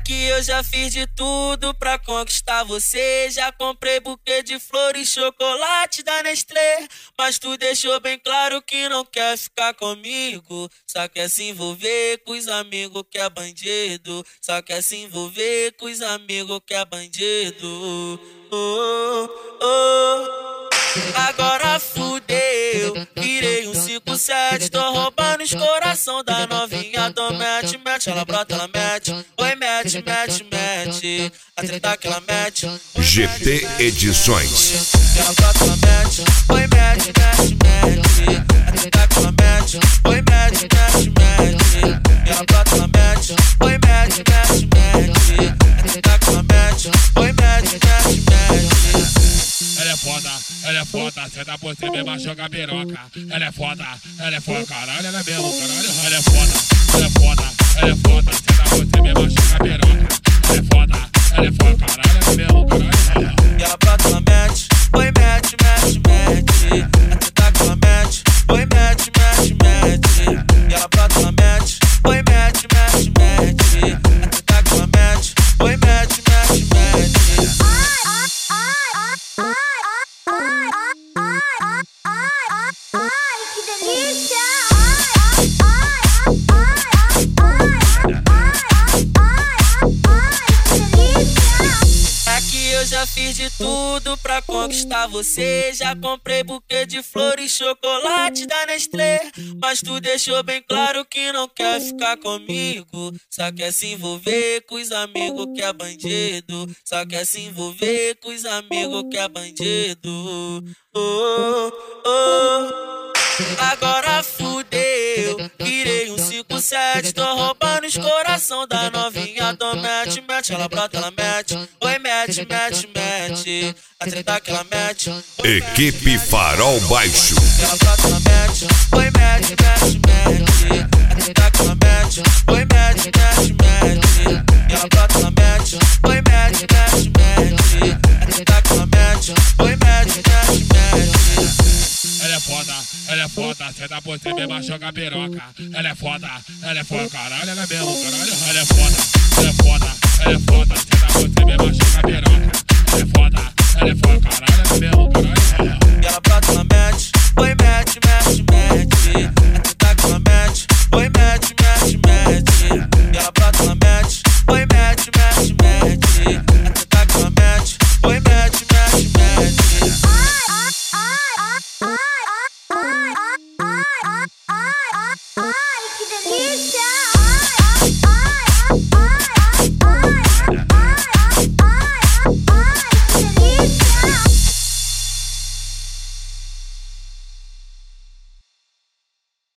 que eu já fiz de tudo pra conquistar você. Já comprei buquê de flores, chocolate da Nestlé, mas tu deixou bem claro que não quer ficar comigo. Só quer se envolver com os amigos que é bandido. Só quer se envolver com os amigos que é bandido. Oh, oh. Agora fudeu, virei um 5-7, tô roubando os coração da novinha. Então mete, mete, ela brota, ela mete. Oi, mete, mete, mete. A treta que ela mete. GT Edições. Ela brota, ela mete. Oi, mete, mete, mete. A treta que ela mete. Oi, mete, mete, mete. Ela brota, ela mete. Oi, mete, mete, mete. A treta que ela mete. Oi, mete, mete, mete. Ela é foda, senta por cima e vai jogar piroca. Ela é foda, caralho, ela é mesmo, caralho. Ela é foda, senta por cima e vai jogar piroca. Ela é foda, caralho, ela é mesmo, caralho. E ela brota, ela mete, oi, mete, mete, mete. A treta que ela mete, oi, mete, mete, mete. E ela brota, ela mete, oi, mete, mete, mete. A treta que ela mete, oi, mete, mete, mete. Que delícia! É que eu já fiz de tudo pra conquistar você. Já comprei buquê de flores, chocolate da Nestlé, mas tu deixou bem claro que não quer ficar comigo. Só quer se envolver com os amigos que é bandido. Só quer se envolver com os amigos que é bandido. Oh, oh. Agora fudeu, virei um 5-7, tô roubando os coração da novinha. Então mete, mete, ela brota, ela mete. Oi, mete, mete, mete. A treta que ela mete. Equipe Farol Baixo. Ela brota, ela mete. Oi, mete, mete, mete. A treta que ela mete. Oi, mete, mete, mete. Ela brota, ela mete. Oi, mete, mete, mete. A treta que ela mete. Oi, mete, mete, mete. Ela é foda, senta por cima e vai jogar piroca. Ela é foda, caralho, ela é mesmo, caralho. Ela é